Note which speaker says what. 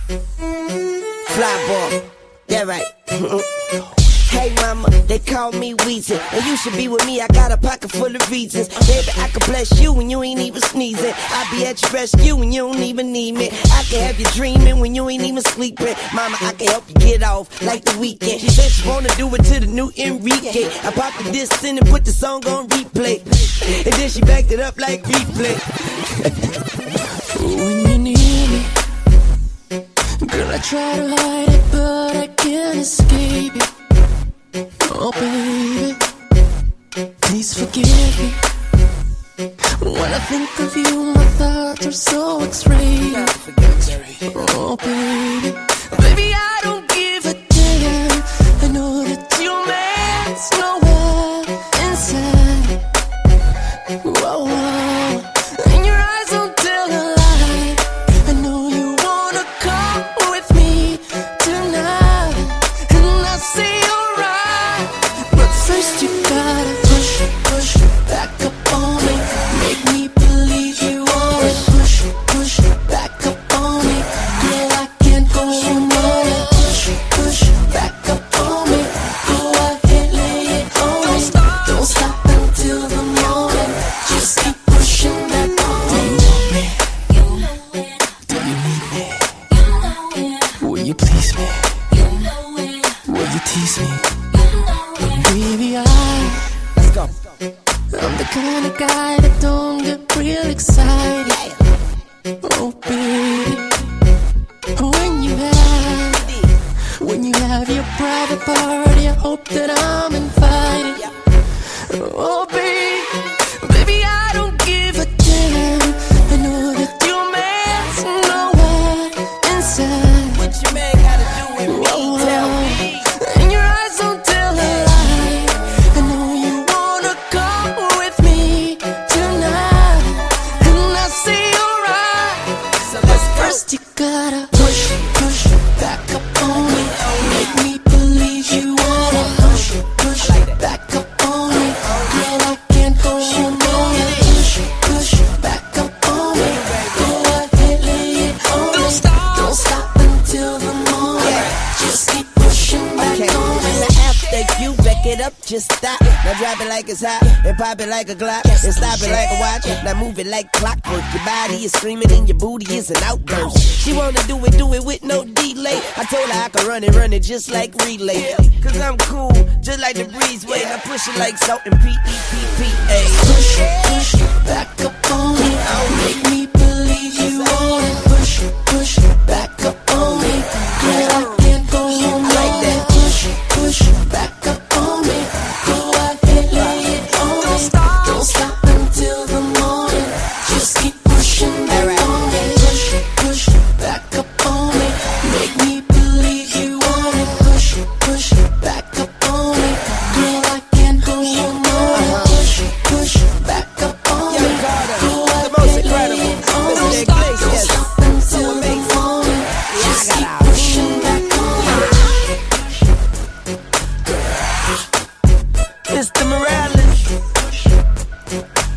Speaker 1: Fly ball, yeah right. Hey mama, they call me Weezy, and you should be with me, I got a pocket full of reasons. Baby, I can bless you when you ain't even sneezing. I'll be at your rescue when you don't even need me. I can have you dreaming when you ain't even sleeping. Mama, I can help you get off like the weekend. She said she wanna do it to the new Enrique. I popped the disc in and put the song on replay, and then she backed it up like replay.
Speaker 2: When you need me, girl, I try to hide it, but I can't escape it. Oh baby, please forgive me. When I think of you, my thoughts are so X-rated. Oh baby, baby, I don't give a damn. I know that your man's nowhere inside. Whoa, whoa. And your eyes don't tell a lie. I know you wanna come with me tonight, and I say first you gotta push back up on me. Make me believe you want it. Push back up on me. Girl, I can't go on it. Push back up on me. Go ahead, lay it on me. Don't stop until the morning. Just keep pushing back on me. Do you want me? Do you need me? Will you please me? Will you tease me? Baby, let's go. I'm the kind of guy that don't get real excited. Oh baby, when you have your private party, I hope that I'm invited. Oh baby, I don't give a damn. I know that your man's nowhere inside.
Speaker 1: What your man gotta do with me? Tell me.
Speaker 2: And your eyes don't tell a lie. I know you wanna come with me tonight, and I say alright.
Speaker 1: So let's go.
Speaker 2: First you gotta push back up on me. Make me believe you wanna push back up on me. Girl, I can't go on it. Push back up on me. Go ahead, lay it on me. Don't stop until the morning. Just keep pushing back on me.
Speaker 1: Now after you back it up, just stop. Now drop it like it's hot, and pop it like a Glock, and stop it like a watch. Now move it like clockwork. Your body is screaming and your booty is an outburst. She wanna do it with no delay. I told her I could run it just like relay. Cause I'm cool, just like the breezeway. Now push it like salt and P-E-P-P-A.
Speaker 2: Push back up on me. Make me believe you want it. Push back up on me. Girl, I can't go on like that. Push back up on me. Go ahead, lay it on me. Don't stop until the morning. Just keep pushing back on me. Push back up on me. Make me believe you want it. Push back up on me. Girl, I can't go on it. Push back up on me. Go ahead, lay it on me. Don't stop until the morning. Just keep pushing back on me.
Speaker 1: Mr. Morales.